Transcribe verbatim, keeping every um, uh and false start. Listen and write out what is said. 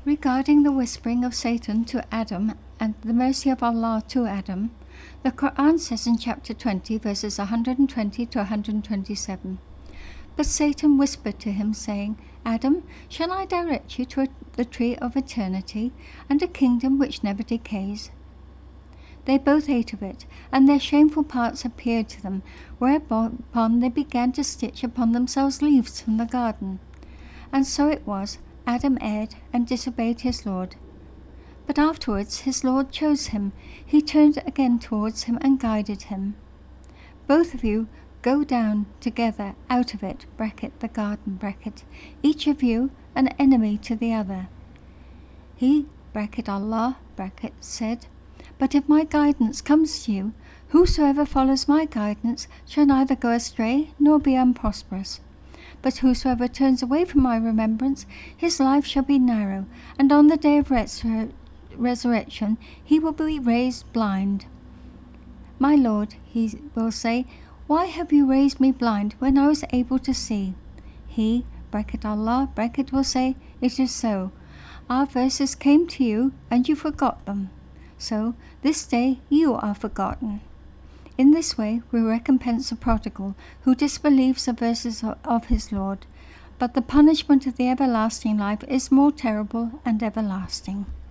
Regarding the whispering of Satan to Adam and the mercy of Allah to Adam, the Quran says in chapter twenty, verses one hundred twenty to one hundred twenty-seven, "But Satan whispered to him, saying, Adam, shall I direct you to a, the tree of eternity, and a kingdom which never decays? They both ate of it, and their shameful parts appeared to them, whereupon they began to stitch upon themselves leaves from the garden. And so it was, Adam erred and disobeyed his Lord. But afterwards his Lord chose him. He turned again towards him and guided him. Both of you go down together out of it, bracket the garden, bracket, each of you an enemy to the other. He, bracket Allah, bracket, said, But if my guidance comes to you, whosoever follows my guidance shall neither go astray nor be unprosperous. But whosoever turns away from my remembrance, his life shall be narrow, and on the day of resur- resurrection he will be raised blind. My Lord, he will say, Why have you raised me blind when I was able to see? He, bracket Allah, bracket, will say, It is so. Our verses came to you, and you forgot them. So this day you are forgotten. In this way we recompense the prodigal who disbelieves the verses of his Lord, but the punishment of the everlasting life is more terrible and everlasting."